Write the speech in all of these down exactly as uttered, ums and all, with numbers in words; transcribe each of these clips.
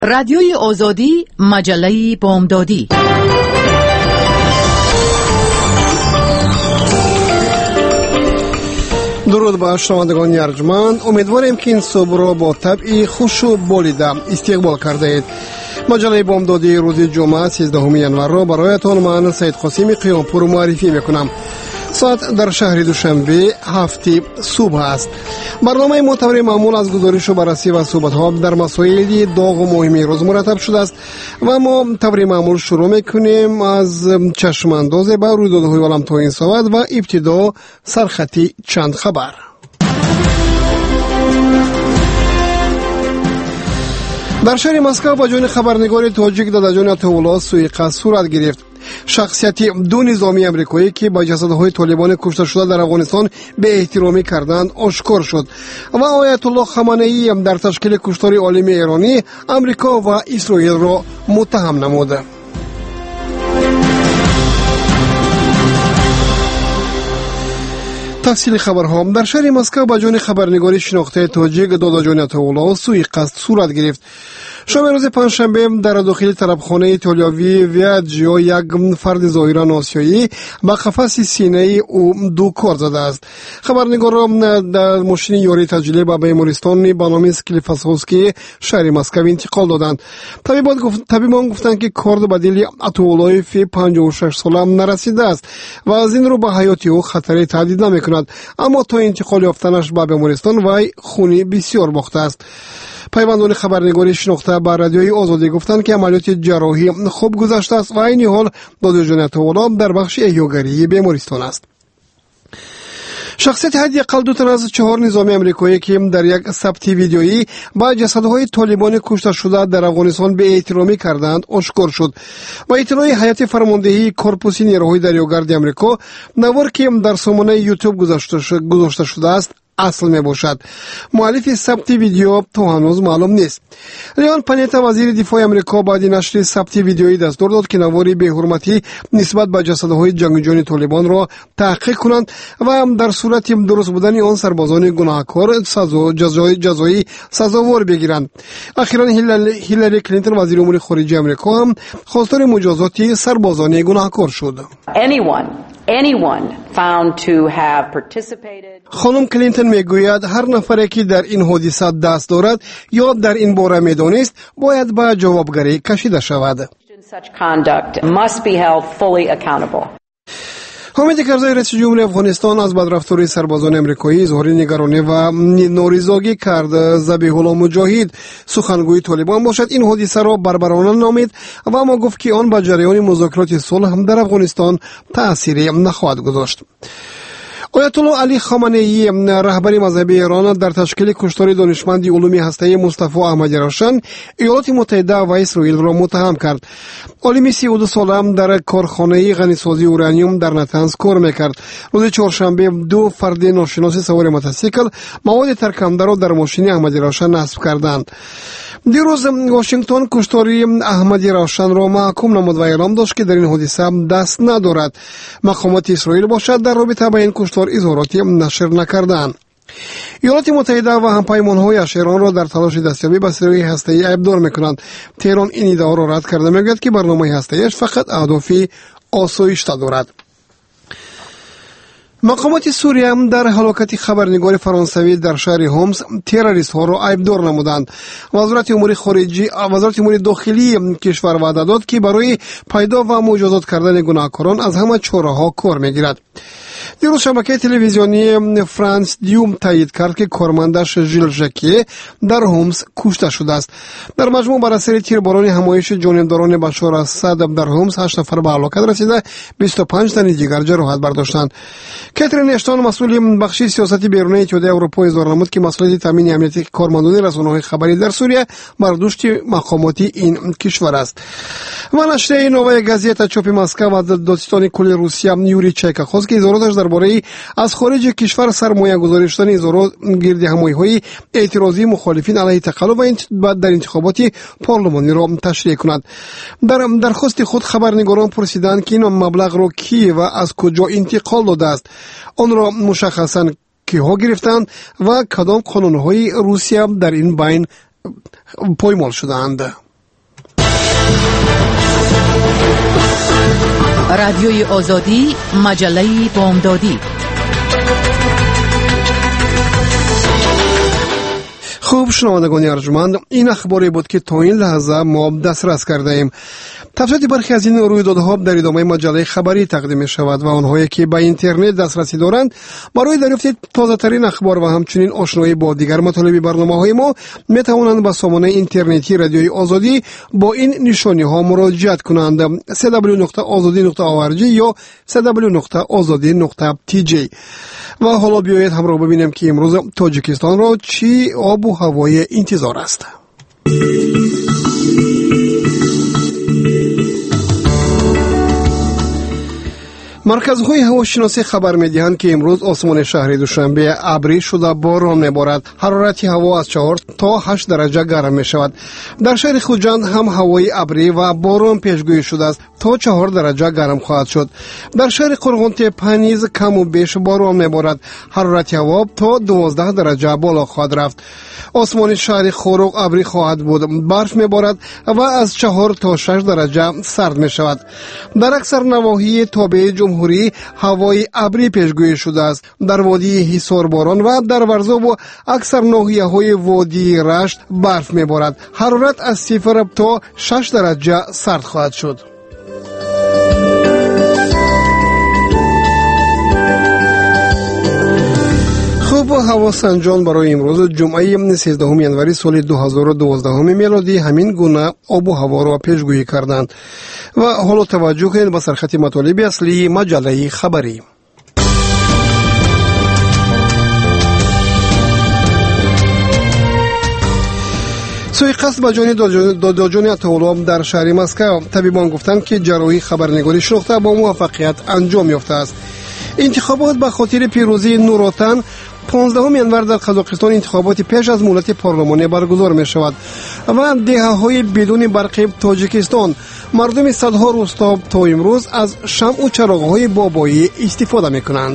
رادیوی آزادی، مجله بامدادی. درود به شنوندگان ارجمند، امیدواریم که این صبح را با طبع خوش و بالیده استقبال کرده اید. مجله بامدادی روز جمعه سیزدهم ژانویه را برایتان من سید قاسم قیامپور معرفی میکنم. ساعت در شهر دوشنبه هفت صبح است. برنامه ما طور معمول از گزارش و بررسی و صحبت ها در مسائل داغ و مهم روز مرتب شده است و ما طور معمول شروع میکنیم از چشم انداز به رویدادهای عالم تا این ساعت و ابتدا سرخطی چند خبر. در شهر مسکو با جان خبرنگار تاجیک دادجان عطاالله سوءقصد صورت گرفت. شخصیت دو نظامی امریکایی که با جسدهای طالبان کشته شده در افغانستان به احترامی کردند آشکار شد و آیت الله خامنه‌ای در تشکیل کشتار عالم ایرانی امریکا و اسرائیل را متهم نمود. تفصیل خبرها. در شهر مسکو با جان خبرنگاری شناخته تاجیک دادجان عطاالله سوءقصد صورت گرفت. شب روز پنجشنبه در داخل طربخانه ایتالیایی ویاجیو یک فرد ظاهرا آسیایی با قفس سینه او دو کار زده است. خبرنگار در ماشین یاری تجلی به بیمارستان به نام اسکلیفاسوفسکی شهر مسکو انتقال دادند. طبیبان گفتند که کارد به دل عطاالله فی پنجاه و شش ساله نرسیده است و از این رو به حیات او خطری تهدید نمیکند، اما تا انتقال یافتنش به بیمارستان وی خونی بسیار باخته است. پیوندان خبرنگاری شناخته به رادیوی آزادی گفتند که عملیات جراحی خوب گذشته است و این حال دادجان عطاالله در بخش احیاگری بیمارستان است. شخصیت حداقل دو تن از چهار نظامی امریکایی که در یک ثبت ویدیویی با جسدهای طالبان کشته شده در افغانستان به احترامی کردند آشکار شد. با اطلاع هیئت فرماندهی کورپوس نیروهای دریاگرد امریکا، نوار که در سامانه یوتیوب گذاشته شده است اصل می باشد. مؤلف ثبت ویدیو تا هنوز معلوم نیست. لیان پانیتا وزیر دفاع امریکا بعد نشر ثبت ویدیویی دستور داد که نواری به حرمتی نسبت به جسدهای جنگجویان طالبان را تحقیق کنند و در صورت درست بودن آن سربازان گناهکار سزا جزای جزایی سزاوار بگیرند. اخیرا هیلاری کلینتون وزیر امور خارجه امریکا هم خواستار مجازات سربازان گناهکار شد. Anyone anyone found to have participated. خانم کلینتون میگوید هر نفری که در این حادثه دست دارد یا در این باره میدانست باید به جوابگری کشیده شود. Such conduct must be held fully accountable. حامد کرزی رئیس جمهور افغانستان از بدرفتاری سربازان امریکایی اظهار نگرانی و نارضایتی کرد. ذبیح الله مجاهد سخنگوی طالبان باشد این حادثه را بربرانه نامید و اما گفت که آن به جریان مذاکرات صلح در افغانستان تأثیری نخواهد گذاشت. آیت الله علی خامنه‌ای رهبر مذهبی ایران در تشکیل کشتار دانشمند علوم هسته‌ای مصطفی احمدی روشن ایالات متحده و اسرائیل را متهم کرد. عالم سی و دو ساله در کارخانه غنیسازی اورانیوم در نتنز کار میکرد. روز چهارشنبه دو فرد ناشناس سوار موتورسیکل مواد ترکنده را در ماشین احمدی روشن نصب کردند. دیروز واشنگتن کشتاری احمدی روشن را محکوم نمود و اعلام داشت که در این حادثه دست ندارد. مقامات اسرائیل باشد در رابطه با این کشتار اظهاراتی نشر نکردند. ایالات متحده و همپیمان‌هایش ایران را در تلاش دستیابی به سلاح هسته‌ای ابدار می‌کنند. تهران این ادعا را رد کرده می‌گوید که برنامه هسته‌ایش فقط اهداف آسایش دارد. مقامات سوریه هم در هلاکت خبرنگار فرانسوی در شهر هومس تروریست ها را عیبدار نمودند. وزارت امور خارجه وزارت امور داخلی کشور وعده داد که برای پیدا و مجازات کردن گناهکاران از همه چاره‌ها کار می‌گیرد. دیروز شبکه تلویزیونی فرانس دیوم تایید کرد که کارمندش ژیل ژاکی در هومس کشته شده است. در مجموع بر اثر تیرباران همایش جانبداران بشار اسد در هومس هشت نفر به هلاکت رسیده، بیست و پنج تن دیگر جراحت برداشتند. کاترین اشتون مسئول بخش سیاست بیرونی اتحادیه اروپا اظهار نمود که مسئله تامین امنیتی کارمندان رسانه‌های خبری در سوریه بر دوش مقامات این کشور است. و نشریه نوای گازیتا چاپ مسکو و دادستان کل روسیه یوری چایکا خواست که اظهاراتش درباره از خارج کشور سرمایه گذاری شدن اظهارات گرد همایی‌های اعتراضی مخالفین علیه تقلب و در انتخابات پارلمانی را تشریح کند. در درخواست خود خبرنگاران پرسیدند که این مبلغ را کی و از کجا انتقال داده است. آن را مشخصاً کیها گرفتند و کدام قانون‌های روسیه در این بین پایمال شدند. رادیوی آزادی، مجله بامدادی. خوب شنوندگان ارجمند، این اخباری بود که تا این لحظه ما دسترس کرده ایم. تفصیل برخی از این رویدادها در ادامه مجله خبری تقدیم می شود و آنهایی که به اینترنت دسترسی دارند برای دریافت تازه ترین اخبار و همچنین آشنایی با دیگر مطالب برنامه‌های ما می توانند به سامانه اینترنتی رادیوی آزادی با این نشانی ها مراجعه کنند: دبلیو دبلیو دبلیو نقطه آزادی نقطه او ار جی یا دبلیو دبلیو دبلیو نقطه آزادی نقطه تی جی. و حالا بیایید همراه ببینیم که امروز تاجیکستان را چی آب و هوای انتظار است. مرکزهای هواشناسی خبر می‌دهند که امروز آسمان شهر دوشنبه ابری شده باران می‌بارد. حرارت هوا از چهار تا هشت درجه گرم می‌شود. در شهر خوجند هم هوای ابری و باران پیشگویی شده است تا چهار درجه گرم خواهد شد. در شهر قرغن‌تپه نیز کم و بیش باران می‌بارد. حرارت هوا تا دوازده درجه بالا خواهد رفت. آسمان شهر خوروق ابری خواهد بود. برف می‌بارد و از چهار تا شش درجه سرد می‌شود. در اکثر نواحی تابع جمهوری هوای ابری پیشگویی شده است. در وادی حصار باران و در ورزاب و اکثر ناحیه‌های وادی رشت برف می‌بارد. حرارت از صفر تا شش درجه سرد خواهد شد. خوب هوا سنجان برای امروز جمعه سیزدهم ینوری سال دو هزار و دوازده میلادی همین گونه آب و هوا را پیشگویی کردند. و حالا توجه کنید به سرخط مطالب اصلی مجله خبری. سوءقصد به جان دادجان عطاالله در شهر مسکو. طبیبان گفتند که جراحی خبرنگاری شناخته با موفقیت انجام یافته است. انتخابات به خاطر پیروزی نوراتن پانزدهم ینور در قزاقستان انتخابات پیش از مهلت پارلمانی برگزار می شود و دهه‌های بدون برق تاجیکستان. مردم صدها روستا تا امروز از شمع و چراغ‌های بابایی استفاده می کنند.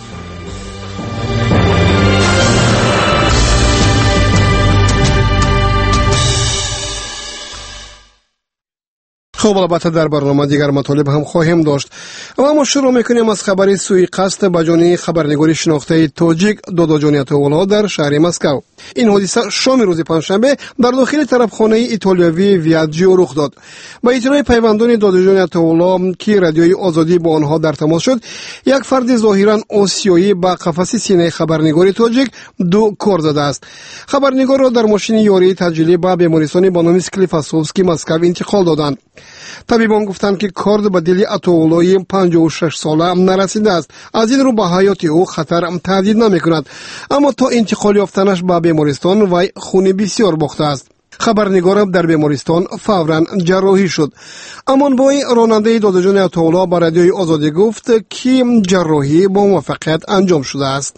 خب البته در برنامه دیگر مطالب هم خواهیم داشت و ما شروع میکنیم از خبر سوءقصد به جان خبرنگاری شناخته تاجیک دادجان عطاالله در شهر مسکو. این حادثه شام روز پنجشنبه در داخل طرفخانه ایتالیایی ویاجیو رخ داد. با اطلاع پیوندان دادجان عطاالله که رادیوی آزادی با آنها در تماس شد، یک فرد ظاهرا آسیایی با قفس سینه خبرنگاری تاجیک دو کار زده است. خبرنگار را در ماشین یاری تجلی به بیمارستان به نام اسکلیفاسوفسکی مسکو انتقال دادند. طبیبان گفتند که کارد به دل عطاالله پنجاه و شش ساله نرسیده است. از این رو به حیات او خطر تهدید نمی کند، اما تا انتقال یافتنش به بیمارستان وی خون بسیار باخته است. خبرنگار در بیمارستان فوراً جراحی شد. امانبای راننده دادجان عطاالله به رادیوی آزادی گفت که جراحی با موفقیت انجام شده است.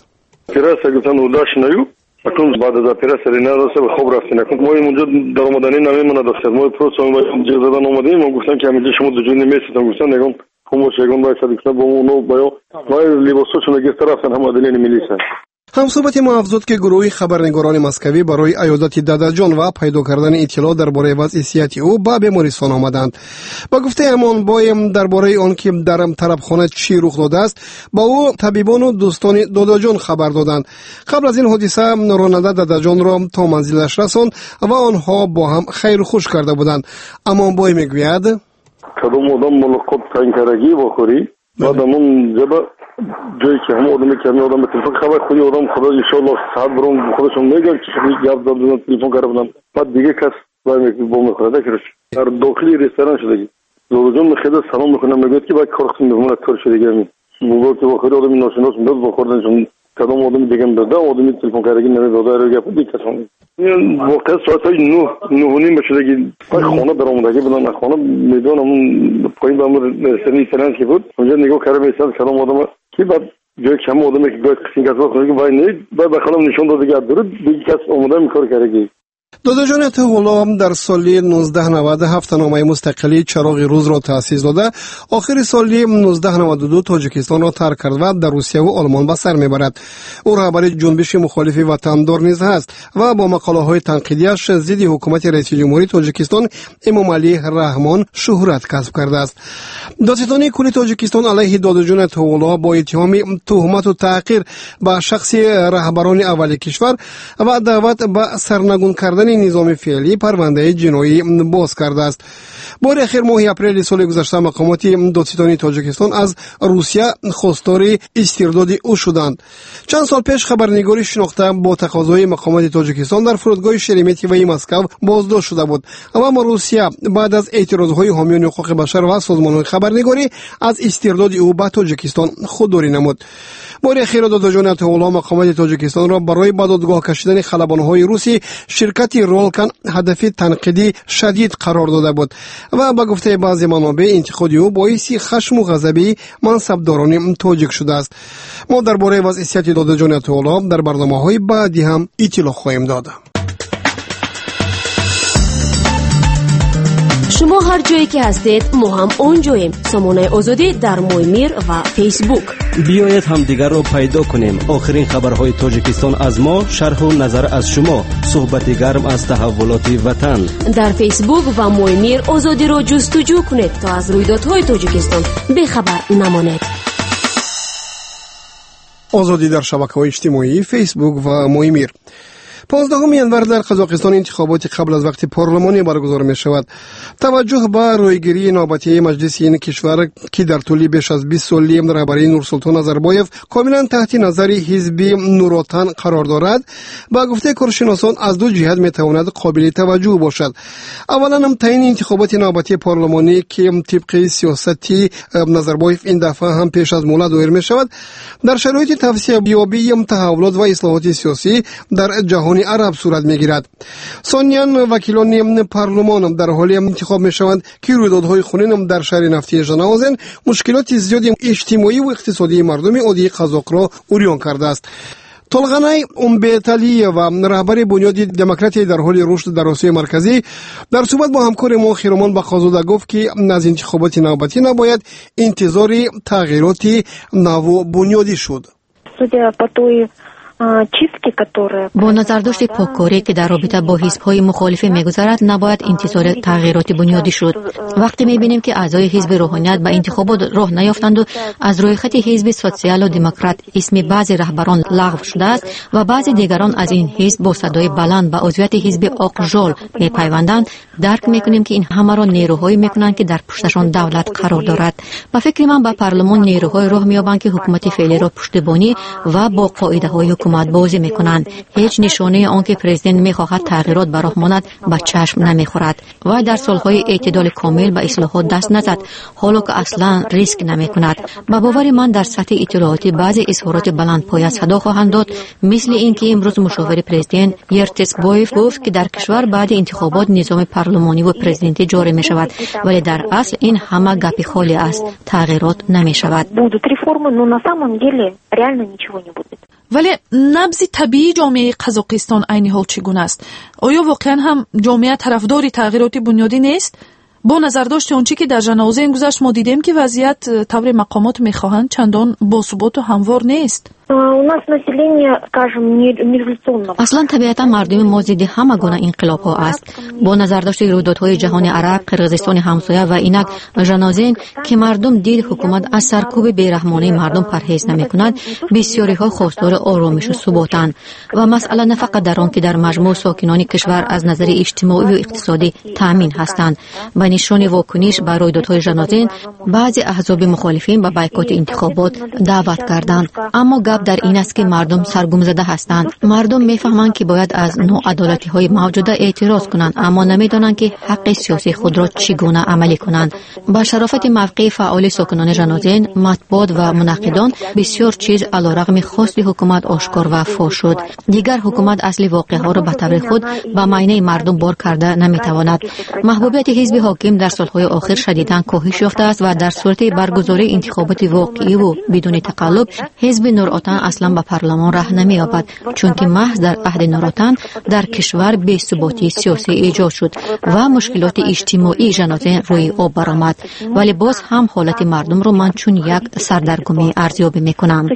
اکنون بعد از اپراسیون نداشته به خوب رفتیم. اکنون ما اینجا در آمدنی نمیمونه داشتیم. ما پروسه ما جز دادن آمدیم. ما گفتن که همینجا شما دو جون نمیستم. گفتن نگم همون شگون باید سادیکن با اونو باید باید لیباسوچون نگیست رفتن هم عدلیل میلیسن. هم صحبت ما افزود که گروه خبرنگاران مسکوی برای عیادت دادجان و پیدا کردن اطلاع درباره وضع صحت او به بیمارستان آمدند. با گفته امانبای درباره آن که در طرفخانه چی رخ داده است، با او طبیبان و دوستان دادجان خبر دادند. قبل از این حادثه راننده دادجان را تا منزلش رساند و آنها با هم خیر خوش کرده بودند. امانبای میگوید کدام آدم ملاقات تنکرگی بخوری بعدمون جبه جایی که همه آدمی که همه آدم به تلفن خبر خودی آدم خدا انشاءالله ساعت برام خودشون میگن که خودی جواب دادن تلفن کرده بودن. بعد دیگه کس باید با میخورده کرش در داخلی رستوران شدگی دادجان میخیده سلام میکنم میگوید که باید کار خودم بمونه کار شدگی همین موقع که بخوری آدمی ناشناس میداد بخوردنشون کدام آدمی دیگه میداده آدمی تلفن کردگی نمیداده رو گفت دیگه کس هم واقعا ساعتهای نه نه و نیم شدگی پای خانه در آمدگی بودن. خانه میدان همون پایین به امور رستورانی فرانس که بود اونجا نگاه کرده میستد کدام آدم که بعد جایی که همه آدمی که باید قسیم کس بخونه که باید نید باید بخوام نشون داده که درود دیگه کس آمده میکار کردگی داداجان طغلا در سال نوزده نود هفته‌نامه مستقلی چراغ روز را تأسیس داده آخر سال نوزده نود و دو تاجیکستان را ترک کرد و در روسیه و آلمان به سر میبرد. او رهبر جنبش مخالف وطندار نیز است و با مقاله های تنقیدیش ضد حکومت رئیس جمهوری تاجیکستان امام علی رحمان شهرت کسب کرده است. دادستانی کلی تاجیکستان علیه داداجان طغلا با اتهام تهمت و تحقیر به شخص رهبران اول کشور و دعوت به سرنگون کردن نظام فعلی پرونده جنایی باز کرده است. بار اخیر ماه اپریل سال گذشته مقامات دادستانی تاجیکستان از روسیه خواستار استرداد او شدند. چند سال پیش خبرنگاری شناخته با تقاضای مقامات تاجیکستان در فرودگاه شرمتیوی مسکو بازداشت شده بود، اما روسیه بعد از اعتراضهای حامیان حقوق بشر و سازمان‌های خبرنگاری از استرداد او به تاجیکستان خودداری نمود. بار اخیر داداجان طغلا مقامات تاجیکستان را برای به دادگاه کشیدن خلبان‌های روسی شرکت رولکن هدف تنقیدی شدید قرار داده بود و به گفته بعضی منابع انتقاد او باعث خشم و غضب منصبداران تاجیک شده است. ما درباره وضعیت داداجان طغلا در برنامه‌های بعدی هم اطلاع خواهیم داد. شما هر جایی که هستید ما هم اونجاییم. سامانه آزادی در مویمیر و فیسبوک. بیایید هم دیگر رو پیدا کنیم. آخرین خبرهای تاجیکستان از ما، شرح و نظر از شما، صحبت گرم از تحولات وطن. در فیسبوک و مویمیر آزادی رو جستجو کنید تا از رویدادهای تاجیکستان بخبر نمانید. آزادی در شبکه‌های اجتماعی فیسبوک و مویمیر. پانزدهم ینور در قزاقستان انتخابات قبل از وقت پارلمانی برگزار می شود. توجه به رویگیری نوبتی مجلس این کشور که در طول بیش از بیست سالی رهبری نورسلطان نظربایف کاملا تحت نظر حزب نوروتن قرار دارد، با گفته کارشناسان از دو جهت می تواند قابل توجه باشد. اولا هم تعیین انتخابات نوبتی پارلمانی که طبق سیاستی نظربایف این دفعه هم پیش از مولد دایر می شود در شرایط توسعه یابی تحولات و اصلاحات سیاسی در جهان عرب صورت میگیرد. ثانیاً وکیلان پارلمان در حال انتخاب میشوند که رویدادهای خونین در شهر نفتی ژناوزن مشکلات زیادی اجتماعی و اقتصادی مردم عادی قزاق را عریان کرده است. طلغنای امبیتالی و رهبر بنیاد دموکراتی در حال رشد در آسیای مرکزی در صحبت با همکار ما خیرمان بخازاده گفت که از انتخابات نوبتی نباید انتظار تغییرات نو بنیادی شد. با نظرداشت پاککاری که در رابطه با حزب‌های مخالف می‌گذرد نباید انتظار تغییرات بنیادی شد. وقتی می‌بینیم که اعضای حزب روحانیت به انتخابات راه نیافتند و از روی خط حزب سوسیال و دموکرات اسم بعضی رهبران لغو شده است و بعضی دیگران از این حزب با صدای بلند به عضویت حزب آقژال می‌پیوندند، درک می‌کنیم که این همه را نیروهایی می‌کنند که در پشتشان دولت قرار دارد. به فکر من به پارلمان نیروهای راه می‌یابند که حکومت فعلی را پشتیبانی و با قاعده‌های حکومت بازی میکنند. هیچ نشانه آن که پرزیدنت میخواهد تغییرات به راه ماند به چشم نمیخورد و در سالهای اعتدال کامل به اصلاحات دست نزد، حالا که اصلا ریسک نمیکند. به باور من در سطح اطلاعاتی بعضی اظهارات بلندپایه صدا خواهند داد، مثل اینکه امروز مشاور پرزیدنت یرتسبایف گفت که در کشور بعد انتخابات نظام پارلمانی و پرزیدنتی جاری میشود، ولی در اصل این همه گپی خالی است، تغییرات نمیشود. ولی نبض طبیعی جامعه قزاقستان عین حال چگونه است؟ آیا واقعا هم جامعه طرفدار تغییرات بنیادی نیست؟ با نظرداشت آنچه که در جنازه گذشت ما دیدیم که وضعیت طور مقامات میخواهند چندان باثبات و هموار نیست. اصلا طبیعتا مردم ما ضد همه گونه انقلاب ها است. با نظرداشت رویدادهای جهان عرب، قرقیزستان همسایه و اینک ژناوزن که مردم دید حکومت از سرکوب بیرحمانه مردم پرهیز نمی کند، بسیاری ها خواستار آرامش و ثباتند و مسئله نه فقط در آن که در مجموع ساکنان کشور از نظر اجتماعی و اقتصادی تامین هستند. به نشان واکنش به رویدادهای ژناوزن بعضی احزاب مخالفین به بایکوت انتخابات دعوت کردند، اما در این است که مردم سرگم زده هستند. مردم میفهمند که باید از ناعدالتی های موجوده اعتراض کنند، اما نمیدانند که حق سیاسی خود را چگونه عملی کنند. با شرافت موقع فعال ساکنان ژناوزن، مطبوعات و منقدان بسیار چیز علیرغم خواست حکومت آشکار و فاش شد. دیگر حکومت اصل واقعه ها را به طور خود به معینه مردم بار کرده نمیتواند. محبوبیت حزب حاکم در سالهای آخر شدیداً کاهش یافته است و در صورت برگزاری انتخابات واقعی و بدون تقلب حزب نورات نوروتن اصلا به پارلمان راه نمی‌یابد، چون که محض در عهد نوروتن در کشور بی‌ثباتی سیاسی ایجاد شد و مشکلات اجتماعی ژنازین روی آب برآمد. ولی باز هم حالت مردم رو من چون یک سردرگمی ارزیابی میکنم.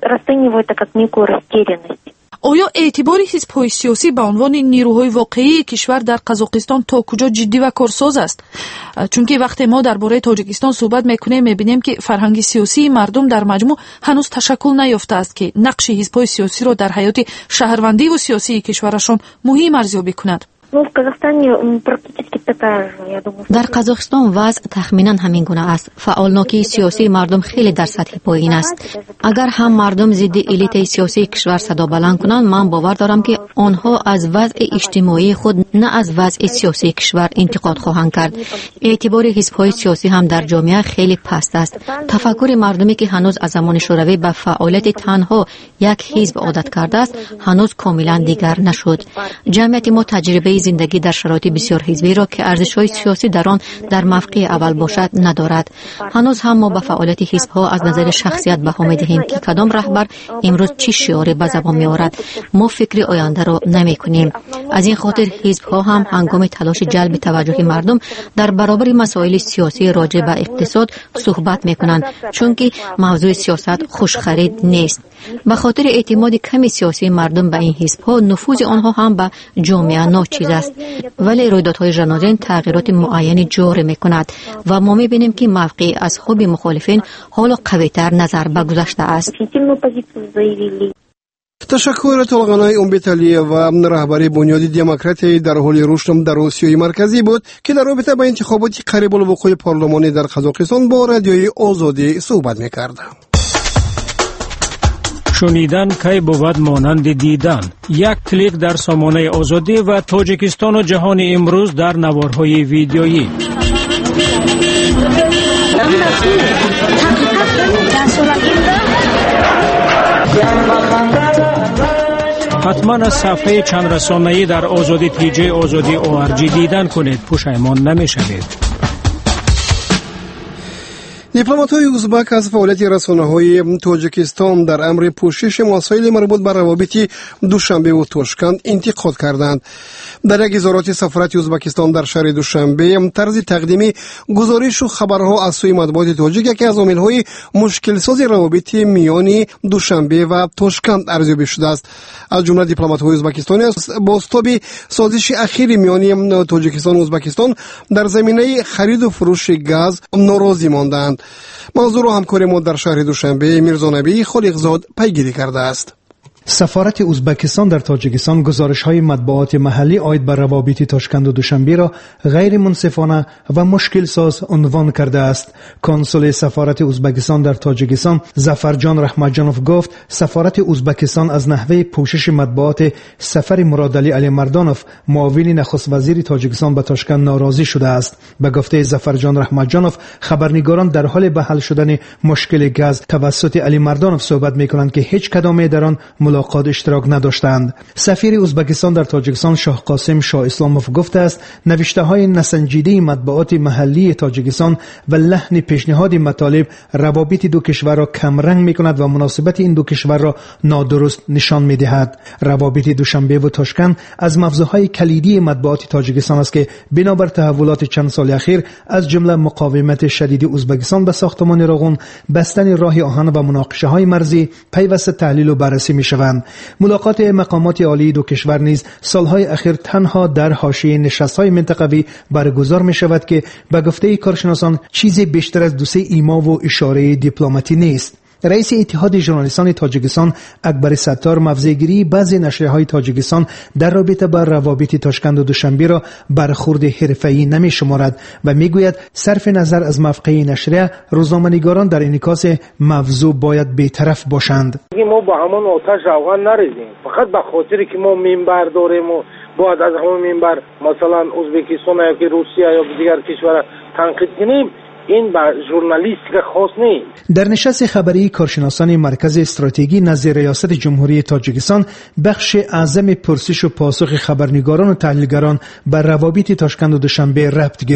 آیا اعتبار حزب‌های سیاسی به عنوان نیروهای واقعی کشور در قزاقستان تا کجا جدی و کارساز است؟ چون که وقتی ما درباره تاجیکستان صحبت میکنیم میبینیم که فرهنگ سیاسی مردم در مجموع هنوز تشکل نیافته است که نقش حزب‌های سیاسی را در حیات شهروندی و سیاسی کشورشان مهم ارزیابی کند. در قزاقستان وضع تخمینا همین گونه است. فعالناکی سیاسی مردم خیلی در سطح پایین است. اگر هم مردم ضد الیت سیاسی کشور صدا بلند کنند، من باور دارم که آنها از وضع اجتماعی خود نه از وضع سیاسی کشور انتقاد خواهند کرد. اعتبار حزب‌های سیاسی هم در جامعه خیلی پست است. تفکر مردمی که هنوز از زمان شوروی به فعالیت تنها یک حزب عادت کرده است، هنوز کاملا دیگر نشد. جمعیت ما تجربه زندگی در شرایط بسیار حزبی را که ارزش‌های سیاسی در آن در موقع اول باشد ندارد. هنوز هم ما به فعالیت حزب‌ها از نظر شخصیت بها می‌دهیم که کدام رهبر امروز چه شعاری به زبان می‌آورد. ما فکر آینده را نمی‌کنیم. از این خاطر حزب‌ها هم هنگام تلاش جلب توجه مردم در برابر مسائل سیاسی راجع به اقتصاد صحبت می‌کنند، چون که موضوع سیاست خوش خرید نیست. به خاطر اعتماد کمی سیاسی مردم به این حزب‌ها، نفوذ آنها هم به جامعه ناچیز است. ولی رویدادهای ژنازین تغییرات معینی جاری می‌کند و ما می‌بینیم که موقع اصحاب مخالفین حالا قوی‌تر نظر به گذشته است. تشکر طلقانای امبیتالی و رهبری بنیاد دموکراتی در حال رشد در آسیای مرکزی بود که در رابطه با انتخابات قریب الوقوع پارلمانی در قزاقستان با رادیوی آزادی صحبت می‌کرد. شنیدن کی بود مانند دیدن. یک کلیک در سامانه آزادی و تاجیکستان و جهان امروز در نوارهای ویدیویی. حتما از صفحه چند رسانه‌ای در آزادی تی جی آزادی او آر جی دیدن کنید، پشیمان نمی‌شوید. دیپلمات‌های ازبک از فعالیت رسانه‌های تاجیکستان در امر پوشش مسائل مربوط به روابط دوشنبه و تاشکند انتقاد کردند. در یک اظهارات سفارت ازبکستان در شهر دوشنبه، طرز تقدیم گزارش و خبرها از سوی مطبوعات تاجیک یکی از عامل‌های مشکل ساز روابط میان دوشنبه و تاشکند ارزیابی شده است. از جمله دیپلمات‌های ازبکستانی با بازتاب سازش اخیر میان تاجیکستان و ازبکستان در زمینه خرید و فروش گاز ناراضی ماندند. موضوع را همکار ما در شهر دوشنبه میرزا نبی خالقزاد پیگیری کرده است. سفارت ازبکستان در تاجیکستان گزارش‌های مطبوعات محلی عاید بر روابط تاشکند و دوشنبه را غیر منصفانه و مشکل ساز عنوان کرده است. کنسول سفارت ازبکستان در تاجیکستان ظفرجان رحمتجانوف گفت سفارت ازبکستان از نحوه پوشش مطبوعات سفر مرادعلی علی مردانوف معاون نخست وزیر تاجیکستان به تاشکند ناراضی شده است. به گفته ظفرجان رحمتجانوف، خبرنگاران در حال به حل شدن مشکل گاز توسط علی مردانوف صحبت می‌کنند که هیچ کدام در آن ملاقات اشتراک نداشتند. سفیر ازبکستان در تاجیکستان شاه قاسم شاه اسلاموف گفته است نوشته‌های نسنجیده مطبوعات محلی تاجیکستان و لحن پیشنهاد مطالب روابط دو کشور را کم رنگ می‌کند و مناسبت این دو کشور را نادرست نشان می‌دهد. روابط دوشنبه و تاشکند از موضوعهای کلیدی مطبوعات تاجیکستان است که بنابر تحولات چند سال اخیر از جمله مقاومت شدید ازبکستان به ساختمان راغون، بستن راه آهن و مناقشه‌های مرزی پیوسته تحلیل و بررسی می‌شوند. ملاقات مقامات عالی دو کشور نیز سالهای اخیر تنها در حاشیه نشست‌های منطقوی برگزار می‌شود که به گفته کارشناسان چیزی بیشتر از دو سه ایما و اشاره دیپلماتی نیست. رئیس اتحاد ژورنالیستان تاجیکستان اکبر ستار موضع‌گیری بعضی نشریه‌های تاجیکستان در رابطه با روابط تاشکند و دوشنبه را برخورد حرفه‌ای نمی‌شمارد و می‌گوید صرف نظر از موقع نشریه، روزنامه‌نگاران در انعکاس موضوع باید بی‌طرف باشند. ما با همان آتش روغن نریزیم، فقط به خاطر که ما منبر داریم و باید از همون منبر مثلا ازبکستان یا که روسیه یا دیگر کشور تنقید کنیم، این با ژورنالیستیک خاص نیست. در نشست خبری کارشناسان مرکز استراتژی نزد ریاست جمهوری تاجیکستان بخش اعظم پرسش و پاسخ خبرنگاران و تحلیلگران بر روابط تاشکند و دوشنبه ربط گرفت.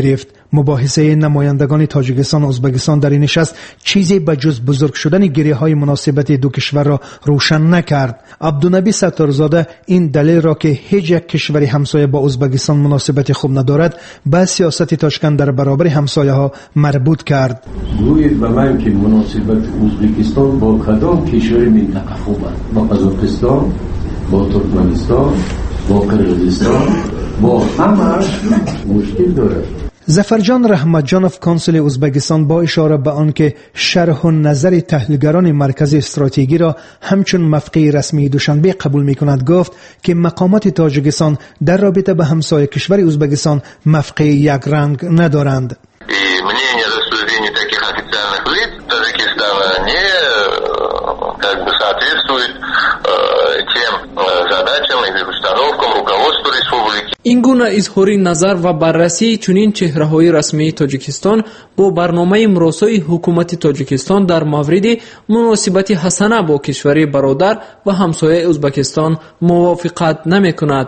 مباحثه نمایندگان تاجیکستان و ازبکستان در این نشست چیزی به جز بزرگ شدن گریه‌های مناسبت دو کشور را روشن نکرد. عبدالنبی ستارزاده این دلیل را که هیچ یک کشوری همسایه با ازبکستان مناسبت خوب ندارد به سیاست تاشکند در برابر همسایه ها مربوط کرد. گویید به من که مناسبت ازبکستان با کدام کشور منطقه خوب است؟ با قزاقستان، با ترکمنستان، با قرقیزستان، با همه مشکل دارد. ظفرجان رحمتجانوف کنسول ازبکستان با اشاره به آنکه شرح و نظر تحلیلگران مرکز استراتژی را همچون مفقه رسمی دوشنبه قبول می‌کند گفت که مقامات تاجیکستان در رابطه به همسایه کشور ازبکستان مفقه یک رنگ ندارند. این گونه اظهاری نظر و بررسی چنین چهره‌های رسمی تاجیکستان با برنامه مراسای حکومت تاجیکستان در مورد مناسبت حسنه با کشور برادر و همسایه ازبکستان موافقت نمی‌کند.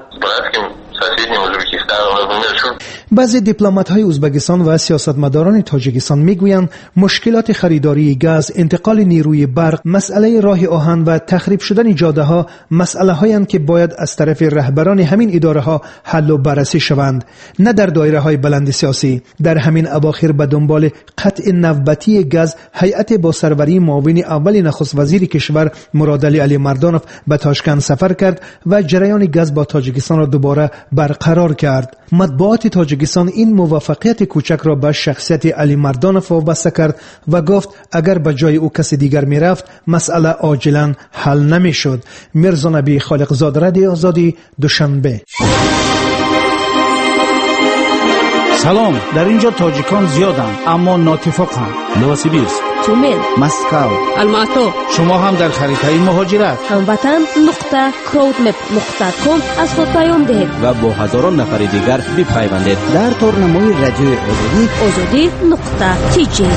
بعضی دیپلمات‌های ازبکستان و سیاستمداران تاجیکستان میگویند مشکلات خریداری گاز، انتقال نیروی برق، مسئله راه آهن و تخریب شدن جاده‌ها مسئله‌هایند که باید از طرف رهبران همین اداره‌ها حل و بررسی شوند، نه در دایره‌های بلند سیاسی. در همین اواخر به دنبال قطع نوبتی گاز، هیئت با سروری معاون اول نخست وزیر کشور مرادعلی علی مردانوف به تاشکند سفر کرد و جریان گاز با تاجیکستان را دوباره برقرار کرد. مطبوعات تاجیکستان این موافقت کوچک را به شخصیت علی مردانوف وابسته کرد و گفت اگر به جای او کسی دیگر می رفت مسئله عاجلا حل نمی شد. میرزا نبی خالقزاد، رادیو آزادی، دوشنبه. سلام، در اینجا تاجیکان زیادند اما ناتفاقند. نوسیبیرسک، تومن، مسکو، الماتو. شما هم در خریدهای مهاجرت هموطن نقطه کراودمپ نقطه کام از خود پیام دهید و با هزاران نفر دیگر بپیوندید در تورنمای رادیو آزادی آزادی نقطه تی جی.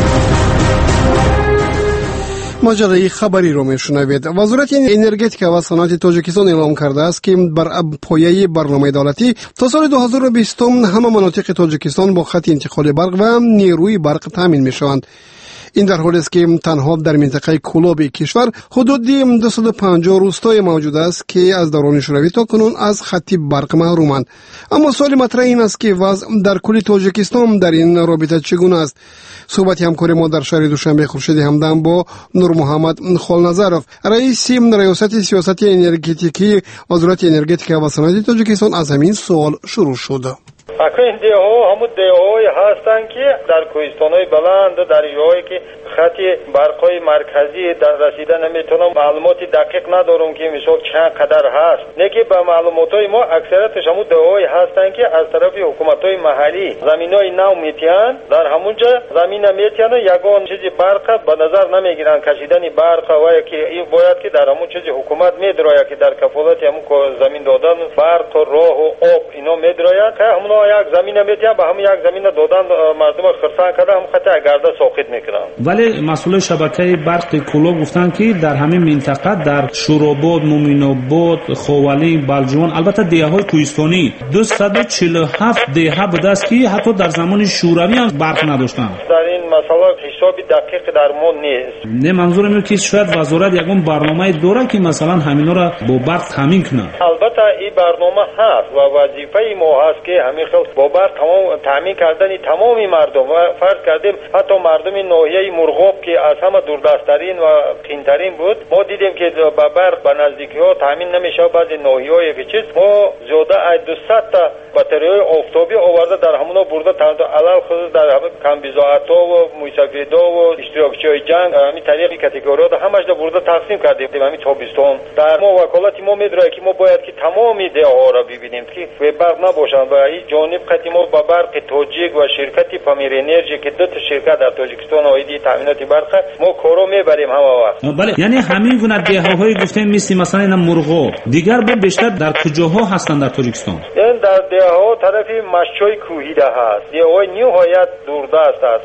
ماجرای خبری رو میشنوید. وزارت انرژتیک و صنعت تاجیکستان اعلام کرده است که بر پایه برنامه دولتی تا سال دو هزار و بیست همه مناطق تاجیکستان با خط انتقال برق و نیروی برق تامین میشوند. این در حالی است که تنها در منطقه کولاب کشور حدود دویست و پنجاه روستای موجود است که از دوران شوروی تا کنون از خط برق محرومند. اما سوال مطرح این است که وضع در کل تاجیکستان در این رابطه چگونه است؟ صحبت همکار ما در شهر دوشنبه خورشید همدم با نور محمد خالنظرов، رئیس ریاست سیاست انرژتیکی وزارت انرژتیک و صنعت تاجیکستان از همین سوال شروع شد. این دیه‌ها همون دیه‌هایی هستند که در کوهستان‌های بلند و در جاهایی که خط برق‌های مرکزی در رسیده نمیتونم معلوماتی دقیق ندارم که مثلا چند قدر هست. نه که به معلومات‌های ما اکثریتش همون دیه‌هایی هستند که از طرف حکومت‌های محلی زمینای نو میتیان، در همونجا زمین میتیان یگان چیزی برق به نظر نمیگیرن، کشیدن برق و که این باید که در همون چیزی حکومت میدراید که در کفالت همون زمین دادن برق و راه و آب اینا میدراید که همون یک زمین میتیان به همون یک زمین دادن مردم خرسان کرده هم خط گرده ساقط میکنن. ولی مسئول شبکه برق کولاب گفتن که در همین منطقه در شوراباد، مومن‌آباد، خوالی، بلجوان، البته دیه‌های کوهستانی دویست و چهل و هفت دیه بوده است که حتی در زمان شوروی هم برق نداشتن. در این مسئله حسابی دقیق در ما نیست. نه منظورم اینه که شاید وزارت یکون برنامه داره که مثلا همینا را با برق تامین کنه. البته این برنامه هست و وظیفه ما هست که همین خل با برق تمام تامین کردن تمامی مردم و فرض کردیم حتی مردم ناحیه مرغاب که از همه دوردستترین و قینترین بود، ما دیدیم که با برق به نزدیکی‌ها تامین نمیشه. بعضی ناحیه‌های که چیز ما زیاده از دویست تا باتری‌های آفتابی آورده در همونا برده تا علل خصوص در همه کمبیزاعتا و موسیقیدا و اشتراکچی‌های جنگ همین طریق کاتگوری‌ها همش در برده تقسیم کردیم. همین تابستان در ما وکالت ما می‌داره که ما باید که تمامی دیه‌ها را ببینیم که به برق نباشند و این جانب خطی ما با برق تاجیک و شرکت پامیر انرژی که دو تا شرکت در تاجیکستان آیدی تامینات برق ما کارو میبریم همه وقت. بله، یعنی همین گونه دیه‌های گفتیم مثل مثلا این مرغاب دیگر به بیشتر در کجاها هستند در تاجیکستان؟ این در دیه‌ها طرف مشچای کوهیده هست، دیه‌های نیو هایت دوردست است. ما در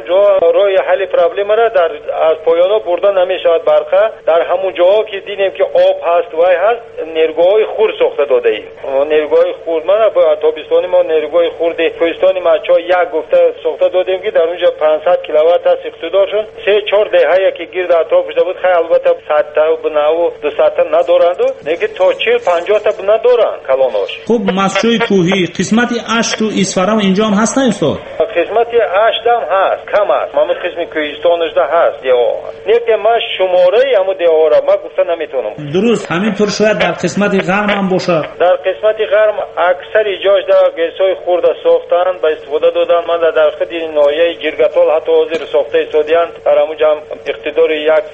جا روی حل پرابلم را در از پایانا بردن نمیشود برقه. در همون جاها که دیدیم که آب هست وای هست نیروگاه‌های خرد ساخته داده ایم. نیروگاه خرد ما با تابستانی ما نیروگاه خرد کوهستانی مچا یک گفته ساخته دادیم که در اونجا پانصد کیلووات است اقتدارشون. سه چهار دهه که گرد اطرافش بود خیلی البته صد تا بنا و دو صد تا ندارند و دیگه تا چهل پنجاه تا بنا دارن کلاناش. خب مسجد کوهی قسمتی اش تو اسفرام اینجا هم هست نه استاد؟ قسمتی اش هم هست کم است. ما قسم کوهستانش ده هست یا نه که ما شماره همو دیوارا ما گفته نمیتونم. درست همینطور شاید در قسمت غرب هم باشه. در قسمت غرب اکثر جاش در گیسای خرد ساختن با استفاده دادن. من در خود ناحیه جرگتال حتی حاضر ساخته سودیان در همونجا اقتدار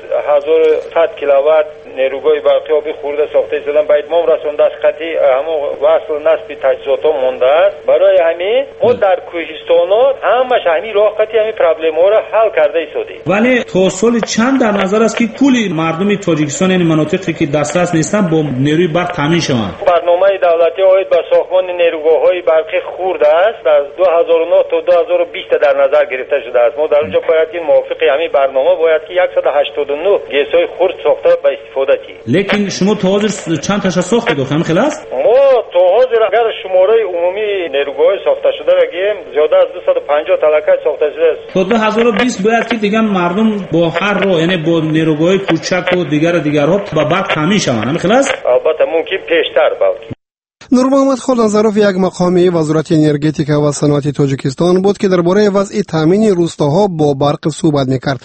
صد و صد کیلووات نیروگاه برقی آبی خرد ساخته شدن به اتمام رسونده است. قطعی همو وصل نصب تجهیزات ها مونده است. برای همین ما در کوهستانات همش همین راه قطعی همین پرابلم ها را حل کرده شدیم. ولی تا سال چند در نظر است که کلی مردم تاجیکستان این مناطقی که دسترس نیستن با نیروی برق تامین شوند؟ برنامه دولتی آید به ساختمان نیروگاه های برقی خرد است در دو هزار و نه تا دو هزار و بیست در نظر گرفته شده است. ما در اونجا باید که موافق همین برنامه باید که صد و هشتاد و نه گیسای خرد ساخته به استفاده کی. لیکن شما تا حاضر چند تاشا ساخته دو همین خلاص؟ ما تا حاضر اگر شماره عمومی نیروگاه ساخته شده بگیم زیاده از دویست و پنجاه تلکه ساخته شده است. تا دو هزار و بیست باید که دیگه مردم با هر رو یعنی با نیروگاه کوچک و دیگر دیگرها با برق تامین شوند همین خلاص؟ البته ممکن پیشتر بلکه. نور محمد خالنظروف یک مقامی وزارت انرژتیک و صنعت تاجیکستان بود که درباره وضع تامین روستاها با برق صحبت میکرد.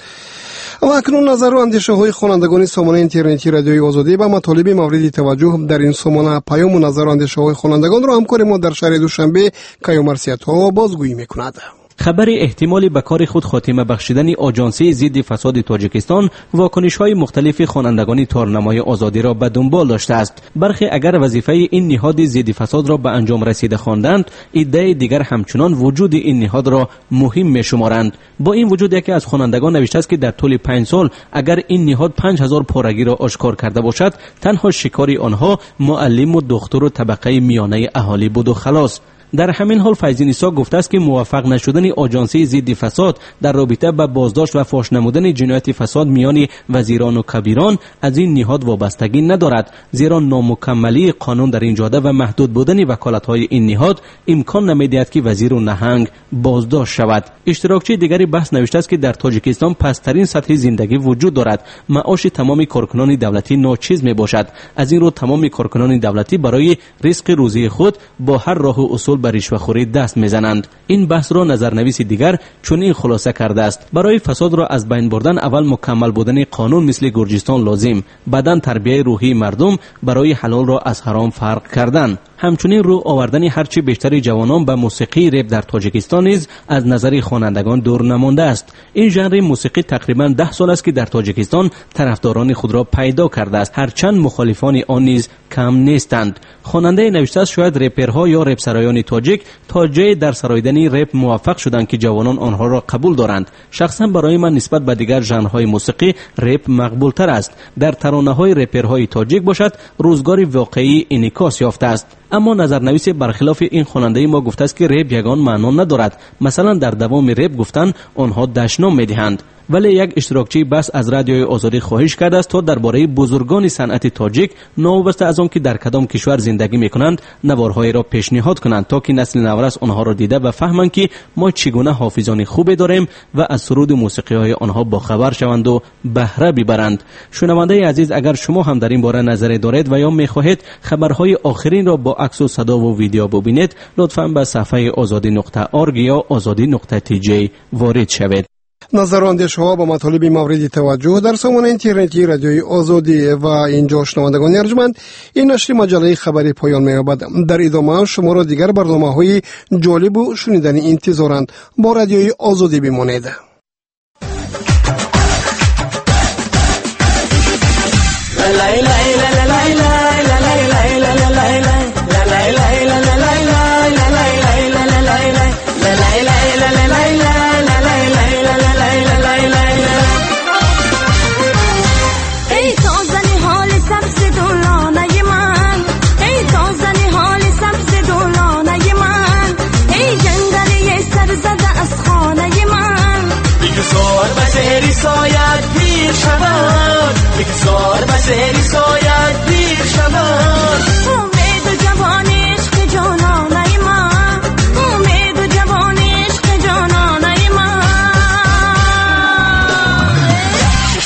و اکنون نظر و اندیشه های خوانندگان سامانه اینترنتی رادیوی آزادی به مطالب مورد توجه در این سامانه پیام و نظر و اندیشه های خوانندگان را همکار ما در شهر دوشنبه کیومرثیت ها بازگویی میکند. خبر احتمال به کار خود خاتمه بخشیدن آژانسی ضد فساد تاجیکستان واکنش‌های مختلف خوانندگان تارنمای آزادی را به دنبال داشته است. برخی اگر وظیفه این نهاد ضد فساد را به انجام رسیده خواندند، عده دیگر همچنان وجود این نهاد را مهم می‌شمارند. با این وجود یکی از خوانندگان نوشته است که در طول پنج سال اگر این نهاد پنج هزار پارگی را آشکار کرده باشد، تنها شکاری آنها معلم و دکتر و طبقه میانه اهالی بود و خلاص. در همین حال فیضی نیسا گفته است که موفق نشدن آژانسی ضد فساد در رابطه با بازداشت و فاش نمودن جنایت فساد میان وزیران و کبیران از این نهاد وابستگی ندارد، زیرا نامکملی قانون در این جاده و محدود بودن وکالت‌های این نهاد امکان نمی‌دهد که وزیر و نهنگ بازداشت شود. اشتراکچی دیگری بحث نوشته است که در تاجیکستان پسترین سطح زندگی وجود دارد. معاش تمام کارکنان دولتی ناچیز میباشد. از این رو تمام کارکنان دولتی برای رزق روزی خود با هر راه و اصول به رشوه‌خوری دست میزنند. این بحث را نظرنویس دیگر چنین خلاصه کرده است: برای فساد را از بین بردن اول مکمل بودن قانون مثل گرجستان لازم، بعداً تربیت روحی مردم برای حلال را از حرام فرق کردن. همچنین رو آوردن هرچی بیشتر جوانان به موسیقی رپ در تاجیکستان نیز از نظر خوانندگان دور نمانده است. این ژانر موسیقی تقریباً ده سال است که در تاجیکستان طرفداران خود را پیدا کرده است، هرچند مخالفان آن نیز کم نیستند. خواننده نوشته است شاید رپرها یا رپ سرایان تاجیک تا جای در سراییدن رپ موفق شدند که جوانان آنها را قبول دارند. شخصا برای من نسبت به دیگر ژانرهای موسیقی رپ مقبول تر است. در ترانه‌های رپرهای تاجیک باشد روزگار واقعی انعکاس یافته است. اما نظرنویس برخلاف این خواننده ما گفته است که رپ یگان معنا ندارد. مثلا در دوام رپ گفتن آنها دشنام میدهند. ولی یک اشتراکچی بس از رادیوی آزادی خواهش کرده است تا درباره بزرگان صنعت تاجیک نوابسته از آن که در کدام کشور زندگی میکنند نوارهایی را پیشنهاد کنند تا که نسل نورس آنها را دیده و فهمند که ما چگونه حافظان خوبی داریم و از سرود موسیقی های آنها باخبر شوند و بهره ببرند. شنونده عزیز، اگر شما هم در این باره نظری دارید و یا میخواهید خبرهای آخرین را با عکس و صدا و ویدیو ببینید، لطفاً به صفحه آزادی نقطه اورگ یا آزادی نقطه تی جی وارد شوید. نظر و اندیشه ها با مطالب مورد توجه در سامانه اینترنتی رادیوی آزادی و اینجا شنوندگان ارجمند، این نشر مجله خبری پایان می‌یابد. در ادامه شما را دیگر برنامه‌های جالب و شنیدنی انتظارند. با رادیوی آزادی بمانید.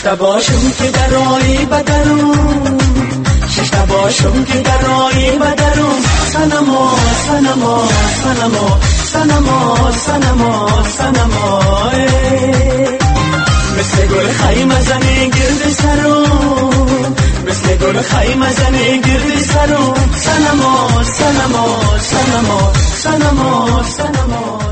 ششتا باشم که درایی بدرم ششتا باشم که درایی بدرم سنما سنما سنما سنما سنما سنما مثل گل خیمه زنی گرد سرم مثل گل خیمه زنی گرد سرم سنما سنما سنما سنما سنما